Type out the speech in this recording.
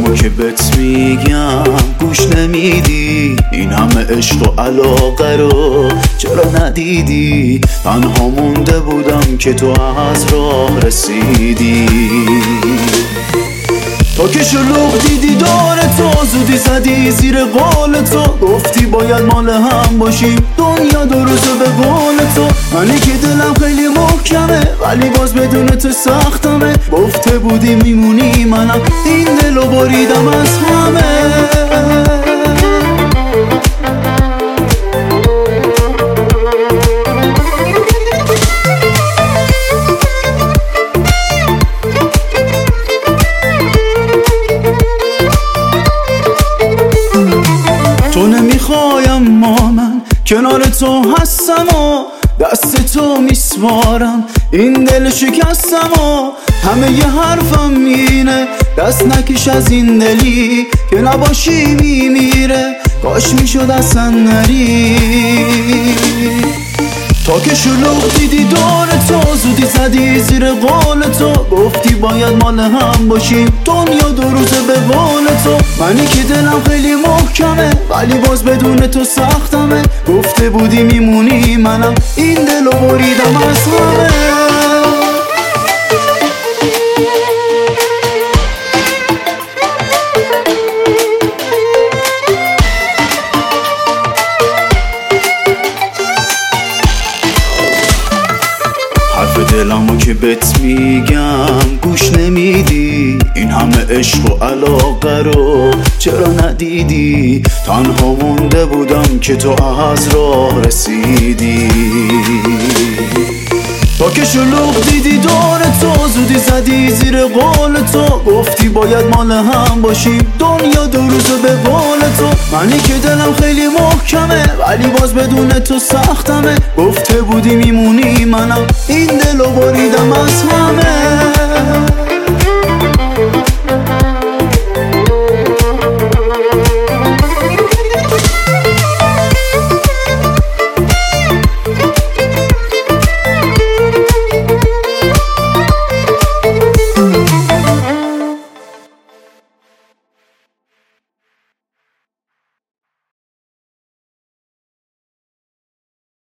دلمو که بهت میگم گوش نمیدی. این همه عشق و علاقه رو چرا ندیدی؟ تنها مونده بودم که تو از راه رسیدی. تا که شلوغ دیدی داره تو زودی زدی زیر قول تو. گفتی باید مال هم باشیم دنیا دو روزه به قول تو. منی که دلم خیلی محکمه ولی باز بدون تو سختمه. گفته بودی میمونی منم این دلو بریدم از همه. تو نمیخوای اما من کنار تو هستم و دست تو میسپارم این دل شکستم و همه ی حرفم اینه دست نکش از این دلی که نباشی میمیره. کاش میشد اصلا نری. تا که شلوغ دیدی دور تو زودی زدی زیر قول تو. گفتی باید مال هم باشیم دنیا دو روزه به قول تو. منی که دلم خیلی محکمه ولی باز بدون تو سختمه. گفته بودی میمونی منم این دلو بریدم از همه. حرف دلمو که بهت میگم گوش نمیدی. این همه عشق و علاقه رو چرا ندیدی؟ تنها مونده بودم که تو از راه رسیدی. تا که شلوغ دیدی دور تو زودی زدی زیر قول تو. گفتی باید مال هم باشیم دنیا دو روزه به قول تو. منی که دلم خیلی محکمه ولی باز بدون تو سختمه. گفته بودی میمونی منم این دلو بریدم از همه.